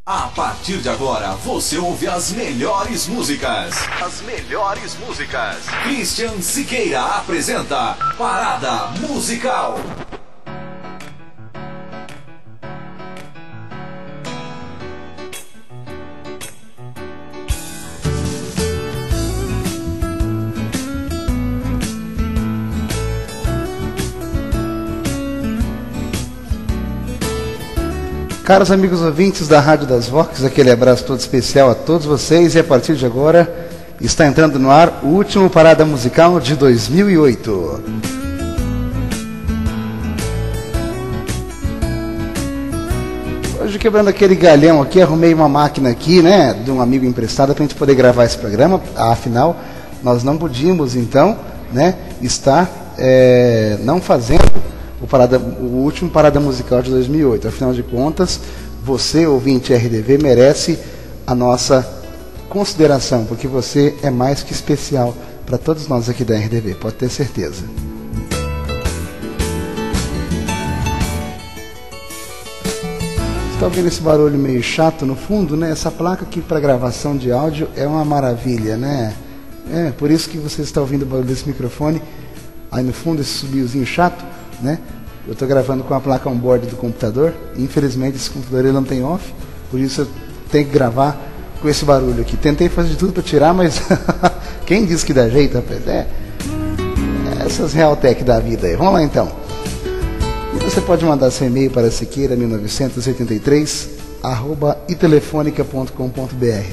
A partir de agora, você ouve as melhores músicas. As melhores músicas. Christian Siqueira apresenta Parada Musical. Caros amigos ouvintes da Rádio das Vox, aquele abraço todo especial a todos vocês. E a partir de agora está entrando no ar o último Parada Musical de 2008. Hoje, quebrando aquele galhão aqui, arrumei uma máquina aqui, né, de um amigo emprestado para a gente poder gravar esse programa. Afinal, nós não podíamos, então, né, estar não fazendo o último Parada Musical de 2008. Afinal de contas, você, ouvinte RDV, merece a nossa consideração, porque você é mais que especial para todos nós aqui da RDV, pode ter certeza. Você está ouvindo esse barulho meio chato no fundo, né? Essa placa aqui para gravação de áudio é uma maravilha, né? É por isso que você está ouvindo o barulho desse microfone aí no fundo, esse subiozinho chato, né? Eu estou gravando com a placa on-board do computador. Infelizmente esse computador ele não tem off, por isso eu tenho que gravar com esse barulho aqui. Tentei fazer de tudo para tirar, mas quem disse que dá jeito, rapaz? Essas Realtek da vida aí. Vamos lá então. E você pode mandar seu e-mail para siqueira1983@itelefonica.com.br.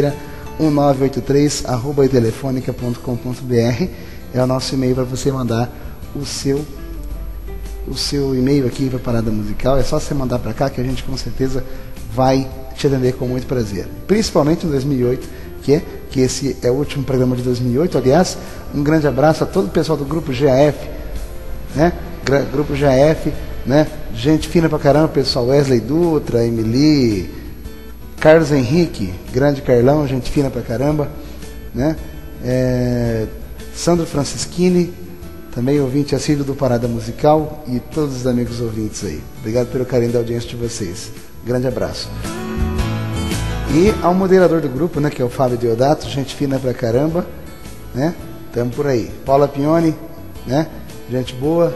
siqueira1983@itelefonica.com.br é o nosso e-mail para você mandar o seu e-mail aqui para a Parada Musical. É só você mandar para cá que a gente com certeza vai te atender com muito prazer. Principalmente em 2008, que esse é o último programa de 2008. Aliás, um grande abraço a todo o pessoal do Grupo GAF, né? Grupo GAF, né? Gente fina pra caramba, pessoal. Wesley Dutra, Emily, Carlos Henrique, grande Carlão, gente fina pra caramba, né? Sandro Francischini, também ouvinte assíduo do Parada Musical, e todos os amigos ouvintes aí. Obrigado pelo carinho da audiência de vocês. Grande abraço. E ao moderador do grupo, né, que é o Fábio Deodato, gente fina pra caramba, né? Tamo por aí. Paula Pioni, né? Gente boa.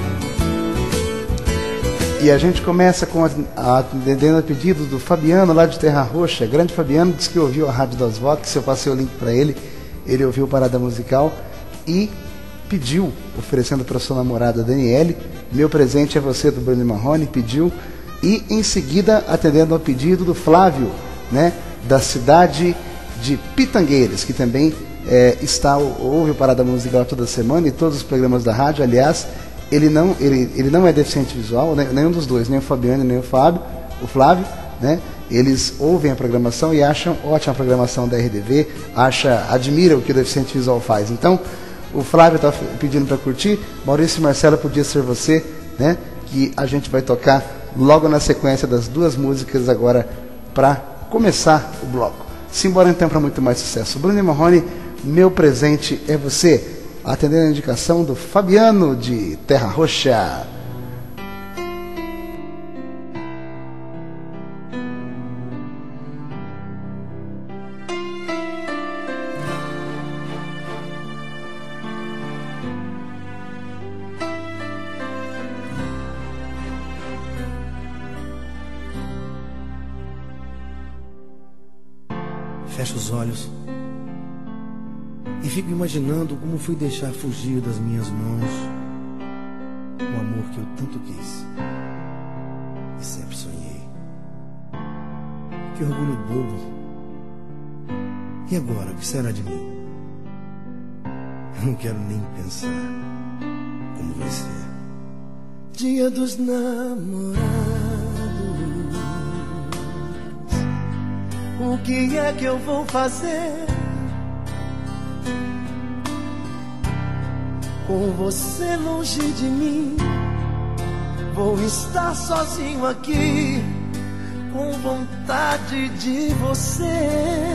E a gente começa atendendo a pedido do Fabiano, lá de Terra Roxa. Grande Fabiano, disse que ouviu a Rádio das Vox. Eu passei o link para ele. Ele ouviu o Parada Musical e pediu, oferecendo para sua namorada Daniele, meu presente é você, do Bruno Marrone, pediu. E em seguida, atendendo ao pedido do Flávio, né, da cidade de Pitangueiras, que também ouve o Parada Musical toda semana e todos os programas da rádio. Aliás, ele não é deficiente visual, né, nenhum dos dois, nem o Fabiano nem o Flávio, né? Eles ouvem a programação e acham ótima a programação da RDV, admira o que o deficiente visual faz. Então, o Flávio está pedindo para curtir. Maurício e Marcela, podia ser você, né? Que a gente vai tocar logo na sequência das duas músicas agora para começar o bloco. Simbora então para muito mais sucesso. Bruno Marrone, meu presente é você. Atendendo a indicação do Fabiano de Terra Roxa. Fecho os olhos e fico imaginando como fui deixar fugir das minhas mãos o amor que eu tanto quis e sempre sonhei. Que orgulho bobo. E agora, o que será de mim? Eu não quero nem pensar como vai ser. Dia dos namorados, o que é que eu vou fazer? Com você longe de mim, vou estar sozinho aqui, com vontade de você.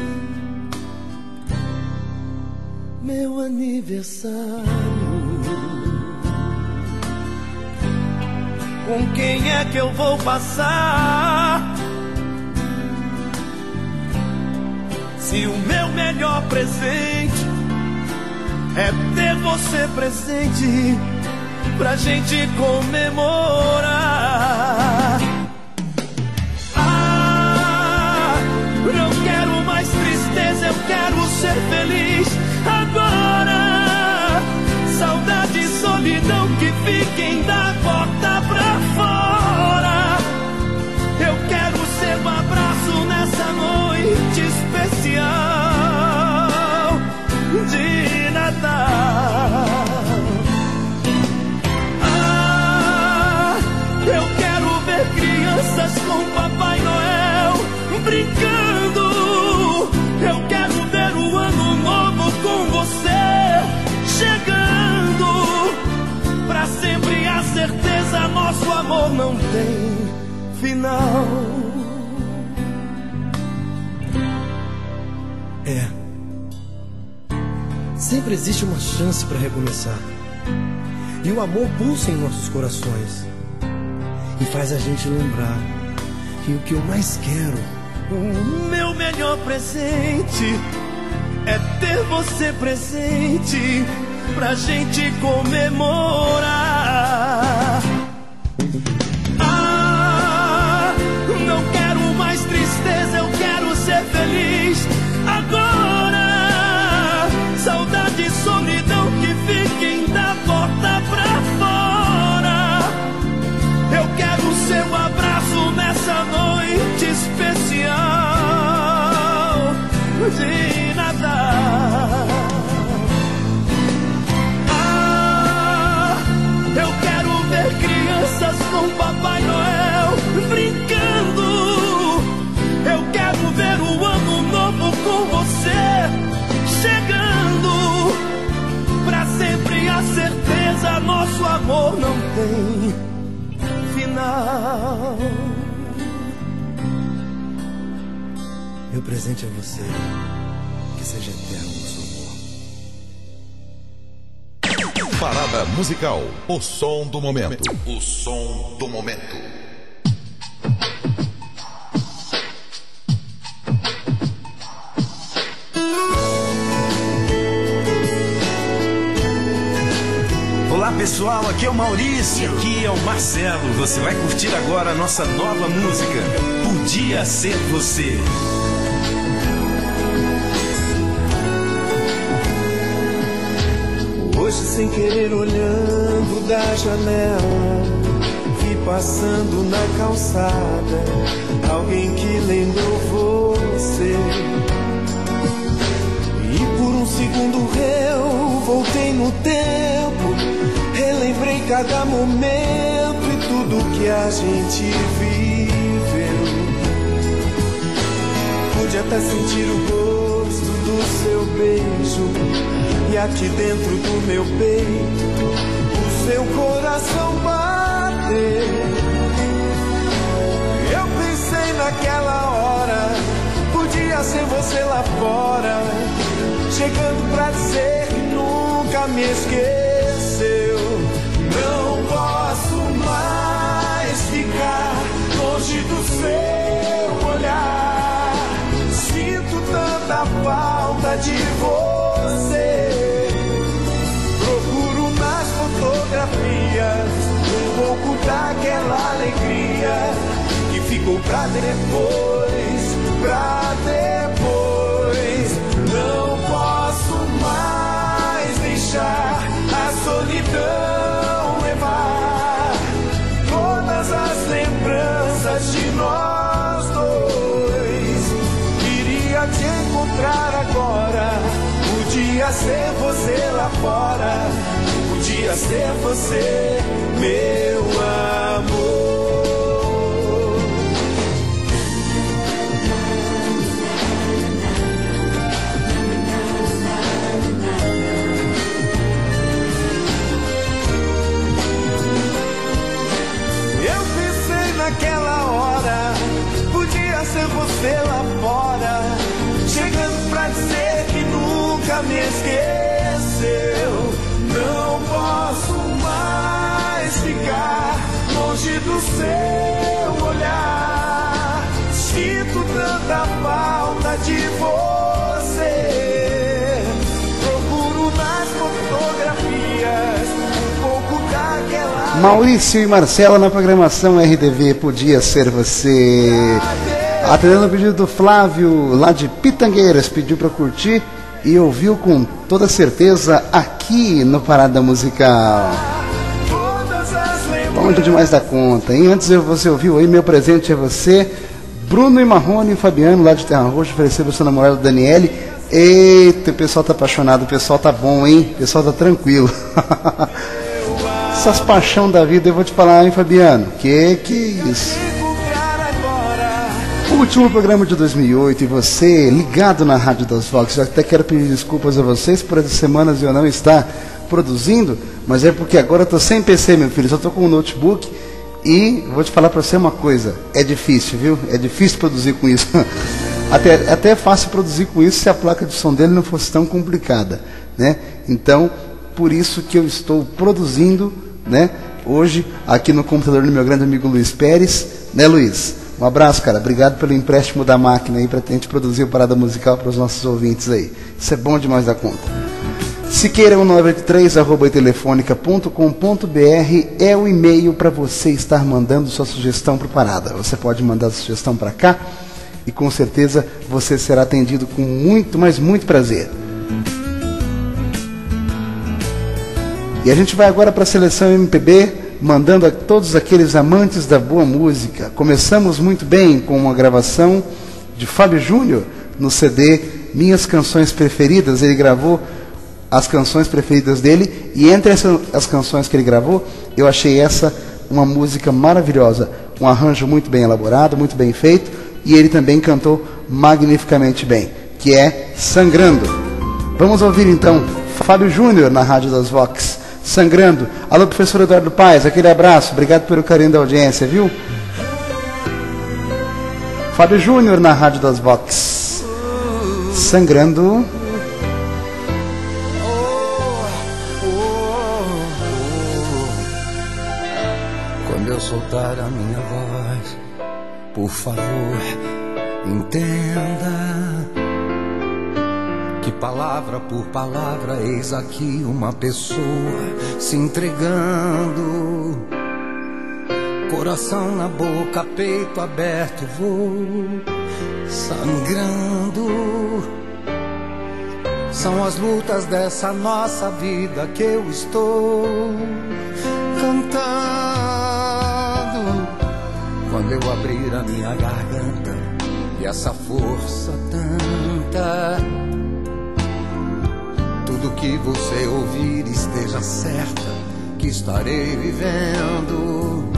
Meu aniversário, com quem é que eu vou passar? Se o meu melhor presente é ter você presente pra gente comemorar. Não quero mais tristeza, eu quero ser feliz agora. Saudade e solidão que fiquem da porta pra fora. Eu quero ser um abraço nessa noite especial de Natal. Eu quero ver crianças com Papai Noel brincando. Eu quero ver o ano novo com você chegando. Pra sempre a certeza, nosso amor não tem final. Sempre existe uma chance para recomeçar. E o amor pulsa em nossos corações e faz a gente lembrar que o que eu mais quero, o meu melhor presente, é ter você presente pra gente comemorar. Não quero mais tristeza, eu quero ser feliz agora. Saudade e solidão que fiquem da porta pra fora. Eu quero seu abraço nessa noite especial de Natal. Eu quero ver crianças com Papai Noel brincando. Eu quero ver o ano novo com você chegando. Pra sempre a certeza, nosso amor não tem final. Meu presente é você, que seja eterno nosso amor. Parada musical, o som do momento. O som do momento. Olá pessoal, aqui é o Maurício e aqui é o Marcelo. Você vai curtir agora a nossa nova música, Podia Ser Você. Hoje sem querer olhando da janela, vi passando na calçada alguém que lembrou você. E por um segundo eu voltei no tempo, relembrei cada momento e tudo que a gente viveu. Pude até sentir o gosto do seu beijo, e aqui dentro do meu peito o seu coração bater. Eu pensei naquela hora, podia ser você lá fora, chegando pra dizer que nunca me esqueceu. Não posso mais ficar longe do seu olhar, sinto tanta falta de você. Procuro nas fotografias um pouco daquela alegria que ficou pra depois, pra depois. Não posso mais deixar a solidão levar todas as lembranças de nós dois. Queria te encontrar agora, podia ser você lá fora, podia ser você, meu amor. Naquela hora, podia ser você lá fora, chegando pra dizer que nunca me esqueceu. Não posso mais ficar longe do seu olhar, sinto tanta falta de você. Maurício e Marcela na programação RDV Podia Ser Você. Atendendo o pedido do Flávio, lá de Pitangueiras, pediu para curtir e ouviu com toda certeza aqui no Parada Musical. Bom demais da conta, hein? Antes você ouviu aí Meu Presente é Você, Bruno e Marrone e Fabiano, lá de Terra Roxa, ofereceu para sua namorada Daniele. Eita, o pessoal tá apaixonado, o pessoal tá bom, hein? O pessoal tá tranquilo. Essas paixão da vida, eu vou te falar, hein, Fabiano? Que isso? Último programa de 2008 e você ligado na Rádio das Vox. Eu até quero pedir desculpas a vocês por essas semanas eu não estar produzindo, mas é porque agora eu tô sem PC, meu filho, só tô com um notebook e vou te falar para você uma coisa, é difícil, viu? É difícil produzir com isso. Até é fácil produzir com isso se a placa de som dele não fosse tão complicada, né? Então, por isso que eu estou produzindo, né, hoje aqui no computador do meu grande amigo Luiz Pérez, né, Luiz? Um abraço, cara. Obrigado pelo empréstimo da máquina aí pra gente produzir o Parada Musical para os nossos ouvintes aí. Isso é bom demais da conta. Siqueira1983@telefonica.com.br é o e-mail para você estar mandando sua sugestão pro Parada. Você pode mandar sua sugestão para cá e com certeza você será atendido com muito, mas muito prazer. E a gente vai agora para a seleção MPB, mandando a todos aqueles amantes da boa música. Começamos muito bem com uma gravação de Fábio Júnior no CD Minhas Canções Preferidas. Ele gravou as canções preferidas dele e entre as canções que ele gravou, eu achei essa uma música maravilhosa, um arranjo muito bem elaborado, muito bem feito, e ele também cantou magnificamente bem, que é Sangrando. Vamos ouvir então Fábio Júnior na Rádio das Vox, Sangrando. Alô, professor Eduardo Paes, aquele abraço, obrigado pelo carinho da audiência, viu? Fábio Júnior na Rádio das Vox, Sangrando. Quando eu soltar a minha voz, por favor, entenda que palavra por palavra, eis aqui uma pessoa se entregando. Coração na boca, peito aberto, vou sangrando. São as lutas dessa nossa vida que eu estou cantando. Quando eu abrir a minha garganta e essa força tanta, tudo que você ouvir esteja certa que estarei vivendo.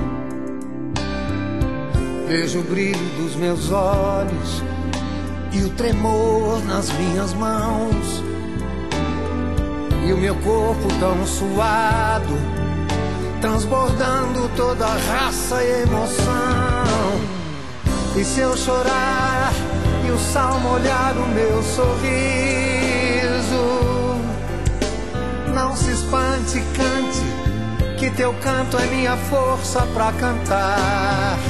Vejo o brilho dos meus olhos e o tremor nas minhas mãos, e o meu corpo tão suado, transbordando toda a raça e emoção. E se eu chorar e o sal molhar o meu sorriso, não se espante, cante, que teu canto é minha força pra cantar.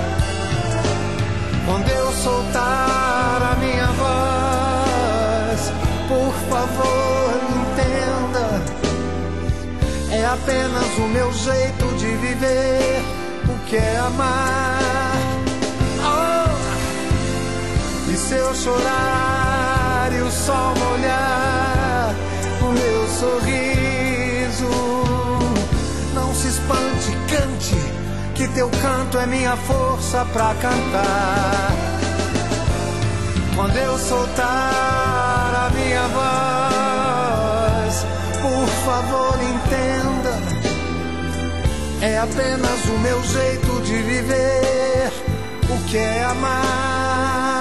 Quando eu soltar a minha voz, por favor, entenda, é apenas o meu jeito de viver o que é amar. Oh! E se eu chorar e o sol molhar o meu sorriso, não se espante, cante, que teu canto é minha força pra cantar. Quando eu soltar a minha voz, por favor, entenda, é apenas o meu jeito de viver o que é amar.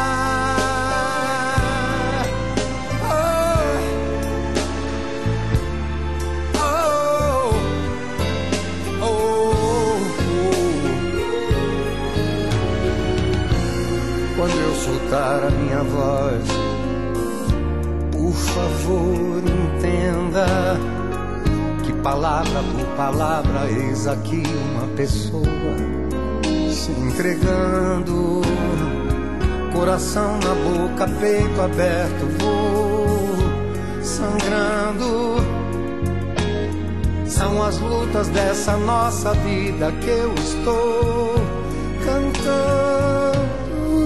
Quando eu soltar a minha voz, por favor, entenda que palavra por palavra, eis aqui uma pessoa se entregando. Coração na boca, peito aberto, vou sangrando. São as lutas dessa nossa vida que eu estou cantando.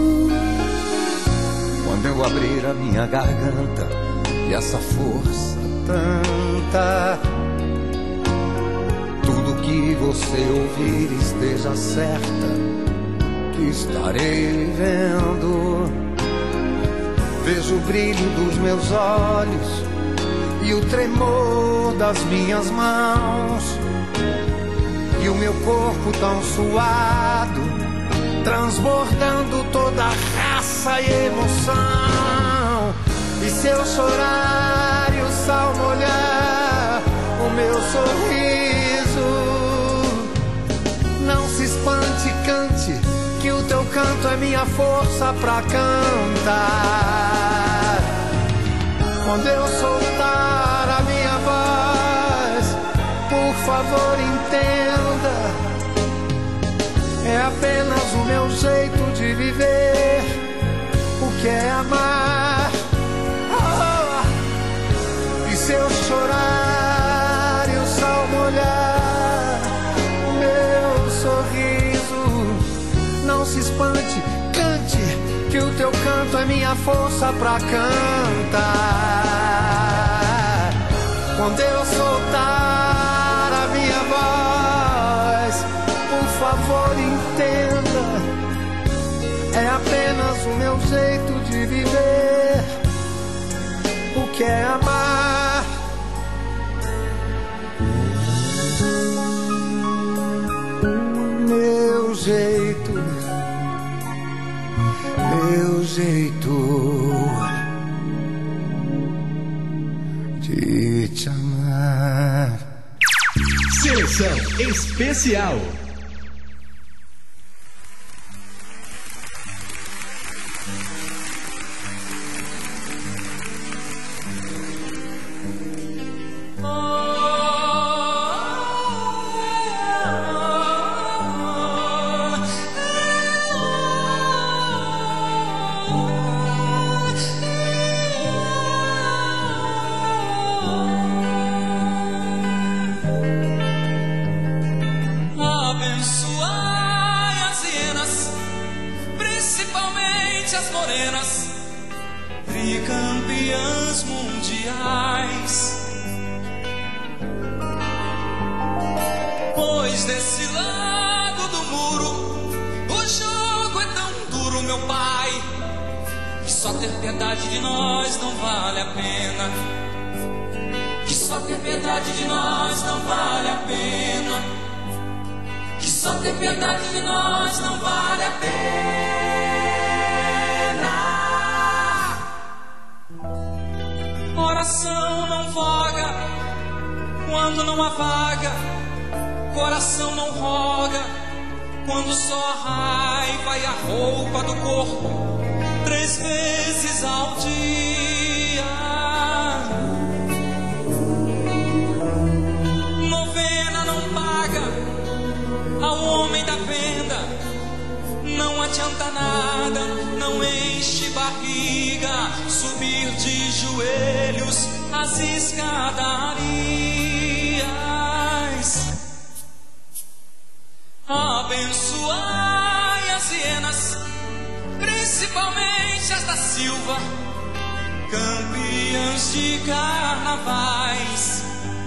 Quando eu abrir a minha garganta e essa força tanta, tudo que você ouvir esteja certa que estarei vendo. Vejo o brilho dos meus olhos e o tremor das minhas mãos, e o meu corpo tão suado, transbordando toda a raça e emoção. E se eu chorar e o sal molhar o meu sorriso, não se espante, cante, que o teu canto é minha força pra cantar. Quando eu soltar a minha voz, por favor entenda, é apenas o meu jeito de viver o que é amar. E se eu chorar e o sal molhar o meu sorriso, não se espante, cante, que o teu canto é minha força pra cantar. Quando eu soltar a minha voz, por favor entenda, é apenas o meu jeito de viver o que é amar. Meu jeito, meu jeito de te amar. Seleção especial. Tricampeãs mundiais, pois desse lado do muro o jogo é tão duro, meu pai, que só ter piedade de nós não vale a pena, que só ter piedade de nós não vale a pena, que só ter piedade de nós não vale a pena. Coração não voga quando não há vaga, coração não roga quando só a raiva e a roupa do corpo 3 vezes ao dia. Novena não paga ao homem da venda, não adianta nada, não enche barriga, subir de joelhos as escadarias. Abençoai as hienas, principalmente as da Silva, campeãs de carnavais,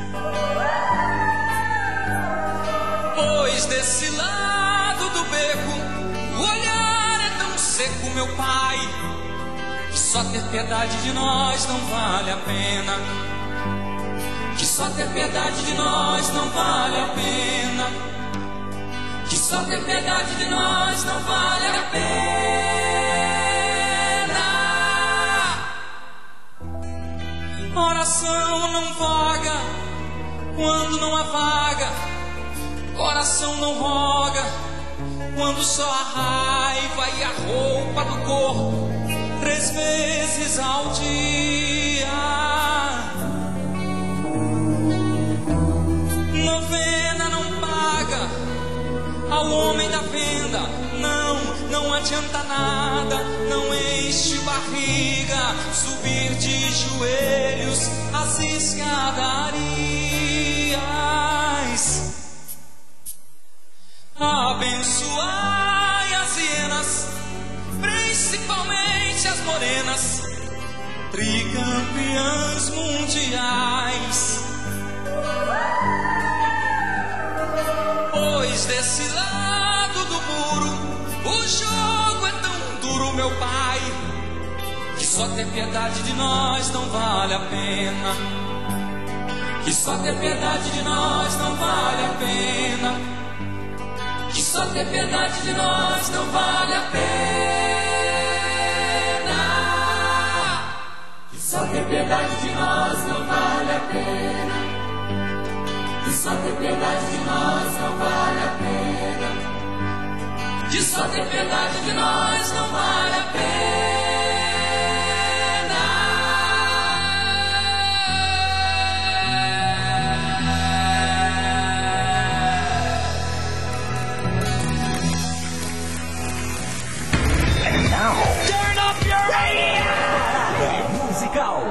pois desse lado do beco o olhar é tão seco, meu pai, que só ter piedade de nós não vale a pena, que só ter piedade de nós não vale a pena, que só ter piedade de nós não vale a pena. Oração não voga quando não há vaga, coração não roga quando só a raiva e a roupa do corpo 3 vezes ao dia. Novena não paga ao homem da venda, não adianta nada, não enche barriga, subir de joelhos as escadarias. principalmente as morenas, tricampeãs mundiais. Pois desse lado do muro o jogo é tão duro, meu pai, que só ter piedade de nós não vale a pena. Que só ter piedade de nós não vale a pena. Que só ter piedade de nós não vale a pena. Que só ter piedade de nós não vale a pena. Que só ter piedade de nós não vale a pena. Que só ter piedade de nós não vale a pena. Turn up your radio! Musical.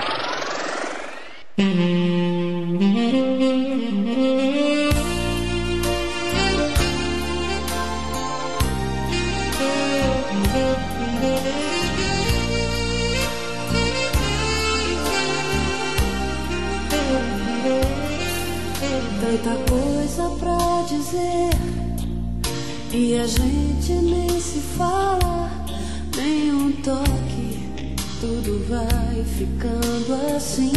Tanta coisa pra dizer e a gente nem se fala, nem um toque, tudo vai ficando assim.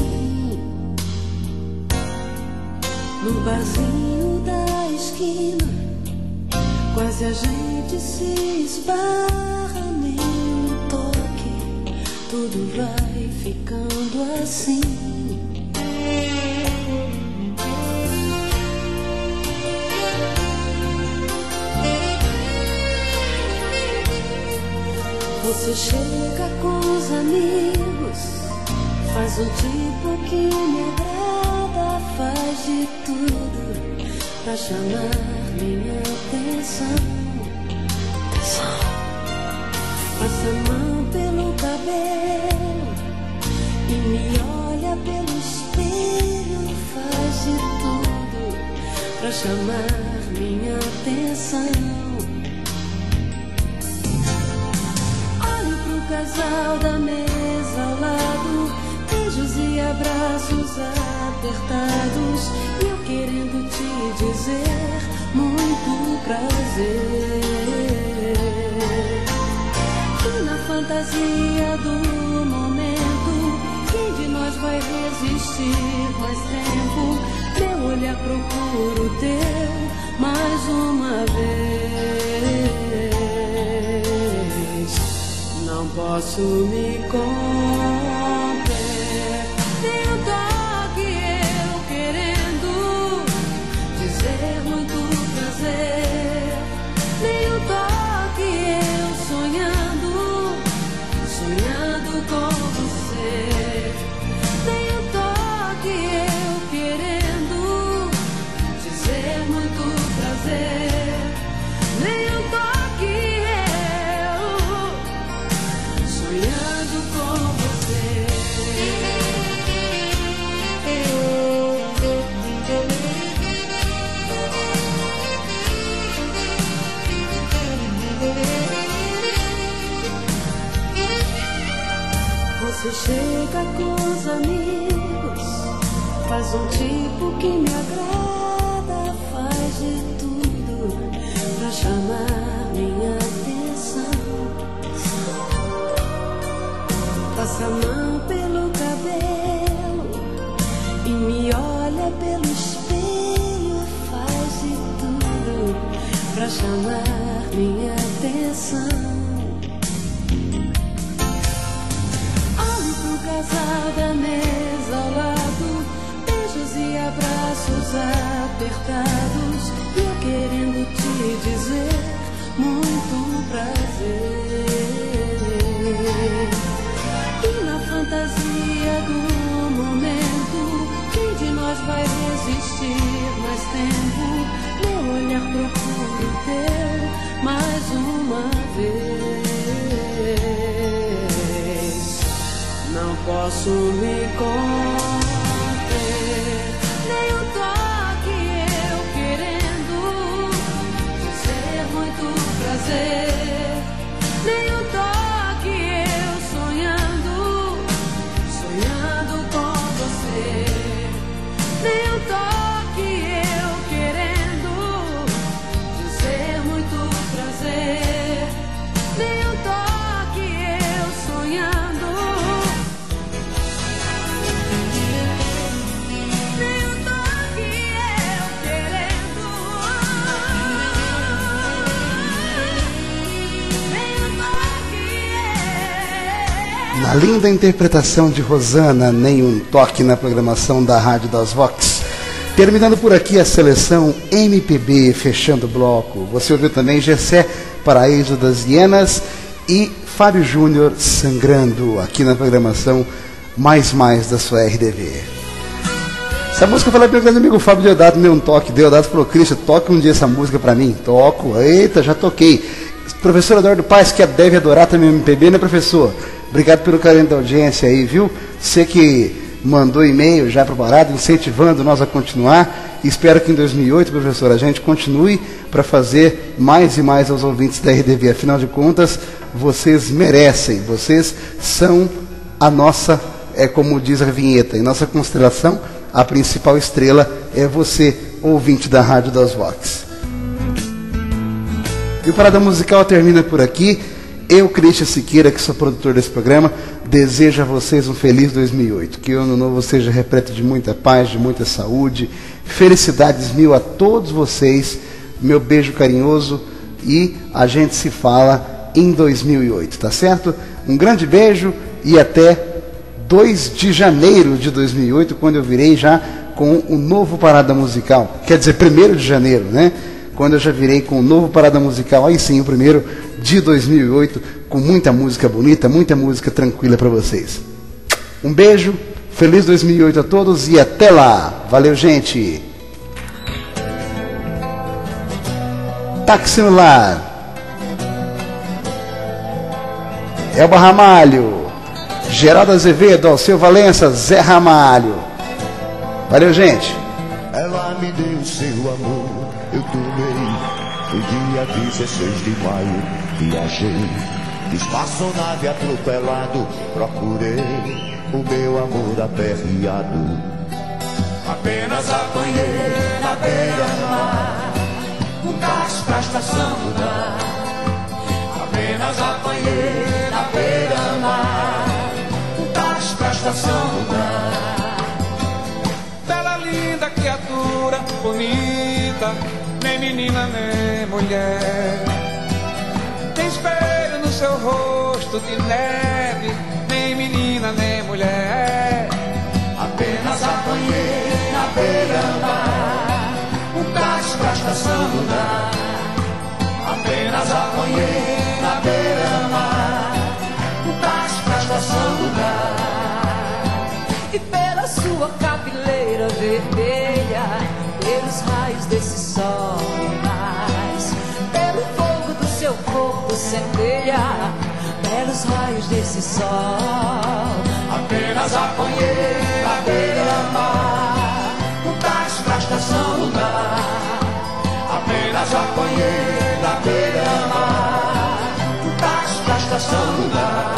No barzinho da esquina, quase a gente se esbarra, nem um toque, tudo vai ficando assim. Você chega com os amigos, faz um tipo que me agrada, faz de tudo pra chamar minha atenção. Passa a mão pelo cabelo e me olha pelo espelho, faz de tudo pra chamar minha atenção. O casal da mesa ao lado, beijos e abraços apertados, e eu querendo te dizer muito prazer. E na fantasia do momento, quem de nós vai resistir mais tempo? Meu olhar procura o teu mais uma vez. Não posso me conter, tem um toque eu querendo dizer muito prazer, tem um toque eu sonhando, sonhando com você, tem um toque eu querendo dizer muito prazer, tem um toque sonhando com você. Você chega com os amigos, faz um tipo que me agrada, faz de tudo pra chamar minha atenção. Passa a mão pelo cabelo e me olha pelo espelho, faz de tudo pra chamar minha atenção. Olho pro casal da mesa ao lado, beijos e abraços apertados, e eu querendo te dizer muito prazer. E na fantasia do momento, quem de nós vai resistir mais tempo? Meu olhar procura o teu mais uma vez. Não posso me conter, nem um toque eu querendo dizer muito prazer, nem um toque Na linda interpretação de Rosana, nenhum toque na programação da Rádio das Vox. Terminando por aqui a seleção MPB, fechando o bloco. Você ouviu também Gessé, Paraíso das Hienas e Fábio Júnior, Sangrando, aqui na programação Mais da sua RDV. Essa música eu falei para o grande amigo Fábio Deodato, meu toque. Deodato falou: Cristian, toque um dia essa música para mim. Toco. Eita, já toquei. Professor Eduardo Paes, que deve adorar também o MPB, né, professor? Obrigado pelo carinho da audiência aí, viu? Você que mandou e-mail já para o Parada, incentivando nós a continuar. Espero que em 2008, professor, a gente continue para fazer mais e mais aos ouvintes da RDV. Afinal de contas, vocês merecem. Vocês são a nossa, como diz a vinheta, em nossa constelação, a principal estrela é você, ouvinte da Rádio das Vox. E o Parada Musical termina por aqui. Eu, Cristian Siqueira, que sou produtor desse programa, desejo a vocês um feliz 2008. Que o ano novo seja repleto de muita paz, de muita saúde. Felicidades mil a todos vocês. Meu beijo carinhoso e a gente se fala em 2008, tá certo? Um grande beijo e até 2 de janeiro de 2008, quando eu virei já com o novo Parada Musical. Quer dizer, 1º de janeiro, né? Quando eu já virei com o novo Parada Musical, aí sim, o 1º de 2008, com muita música bonita, muita música tranquila para vocês. Um beijo, feliz 2008 a todos e até lá. Valeu, gente. Táxi no Lar. Elba Ramalho. Geraldo Azevedo, Alceu Valença, Zé Ramalho. Valeu, gente. Ela me deu o seu amor, eu tomei. Foi dia 16 de maio, viajei. Espaçonave atropelado, procurei o meu amor aperreado. Apenas apanhei na beira-mar, um táxi pra estação do Lar. Apenas apanhei na beira-mar, um táxi pra estação do Lar. Bela, linda criatura, bonita, nem menina nem mulher. Tem espelho no seu rosto de neve, nem menina nem mulher. Apenas apanhei na beira-mar, um táxi pra estação do Lar. Apenas apanhei na beira-mar, um táxi pra estação do Lar. E pela sua cabeleira vermelha, pelos raios desse sol mais, pelo fogo do seu corpo centelha, pelos raios desse sol. Apenas apanhei na beira-mar, um táxi pra estação do Lar. Apenas apanhei na beira-mar, um táxi pra estação do Lar.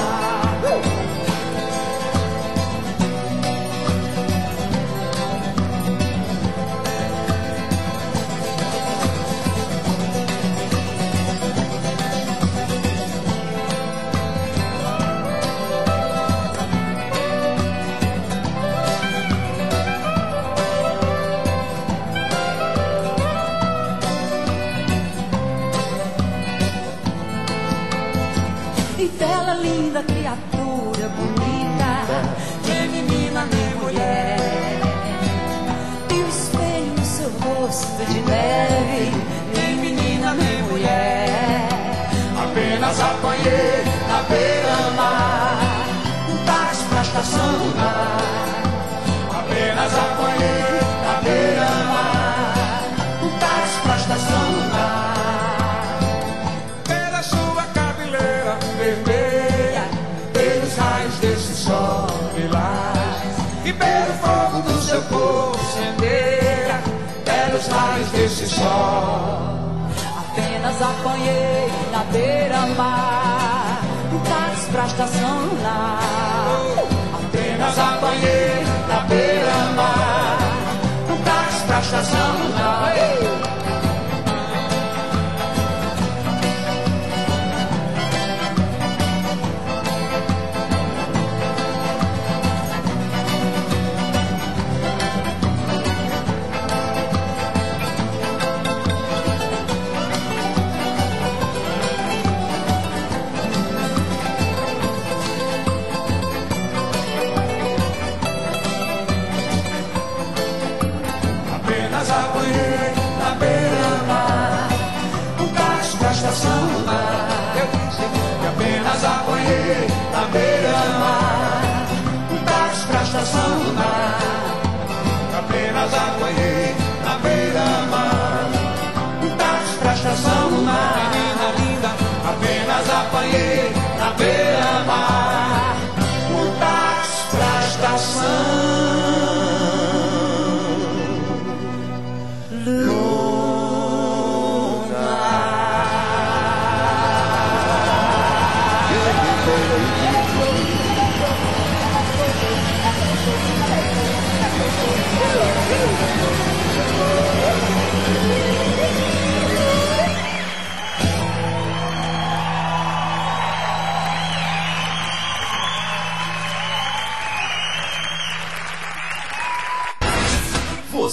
Bela, linda criatura bonita, nem menina nem mulher. E o espelho no seu rosto de neve, nem menina nem mulher. Apenas apanhei na beira-mar, um táxi pra estação do Lar. Apenas apanhei na beira-mar, um táxi pra estação do Lar. Pela sua cabeleira vermelha, pelos raios desse sol lilás, e pelo fogo do seu corpo incendeia, pelos raios desse sol. Apenas apanhei na beira-mar, um táxi pra estação do Lar. Apenas apanhei na beira-mar, um táxi pra estação do Lar.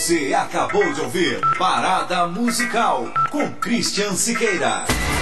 Você acabou de ouvir Parada Musical com Christian Siqueira.